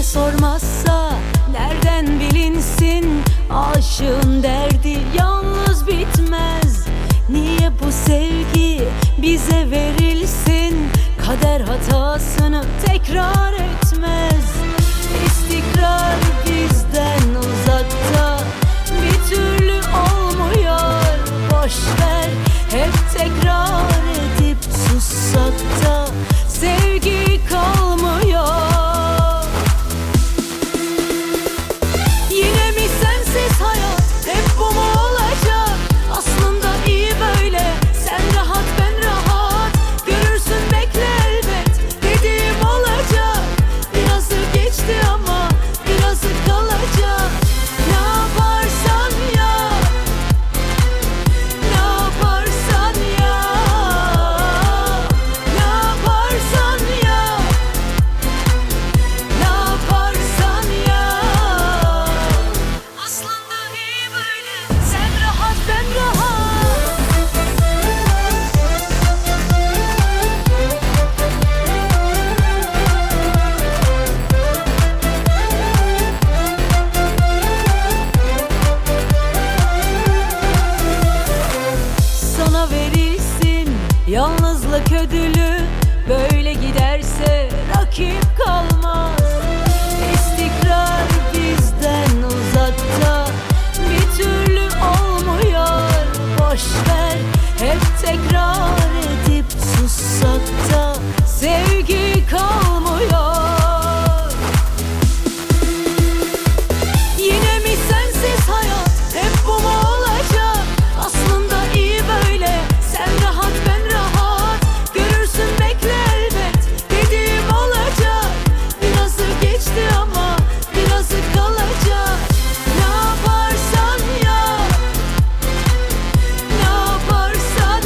sormazsa nereden bilinsin? Aşığın derdi yalnız bitmez. Niye bu sevgi bize verilsin? Kader hatasını tekrar etmez. İstikrar bizden uzakta, bir türlü olmuyor. Boş ver, hep tekrar edip sussak da sevgi kalmıyor. Yine mi sensiz hayat, hep bu mu olacak? Aslında iyi böyle, sen rahat ben rahat. Görürsün bekle elbet, dediğim olacak. Birazı geçti ama birazı kalacak. Ne yaparsan yap, ne yaparsan yap, ne yaparsan yap, ne yaparsan yap. Aslında iyi böyle, sen rahat ben rahat. Sana verilsin yalnızlık ödülü. Böyle giderse rakip kalmaz. İstikrar bizden uzakta, bir türlü olmuyor. Boş ver, hep tekrar edip sussak da sevgi kalmıyor. Yine mi sensiz hayat, hep bu mu olacak? Aslında iyi böyle, sen rahat ben rahat. Görürsün bekle elbet, dediğim olacak. Birazı geçti ama birazı kalacak. Ne yaparsan yap, ne yaparsan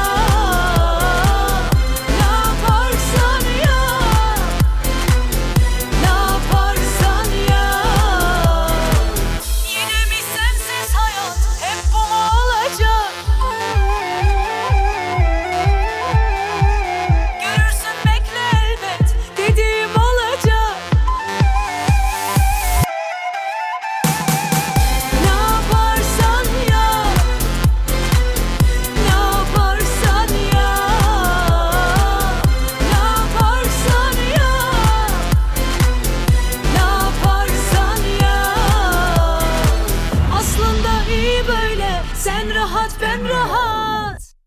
yap, ne yaparsan yap, ne yaparsan yap. Yine mi sensiz hayat, hep bu mu olacak? Görürsün bekle elbet, dediğim olacak. Ne yaparsan yap, ne yaparsan yap, ne yaparsan yap, ne yaparsan yap. Aslında iyi böyle, sen rahat ben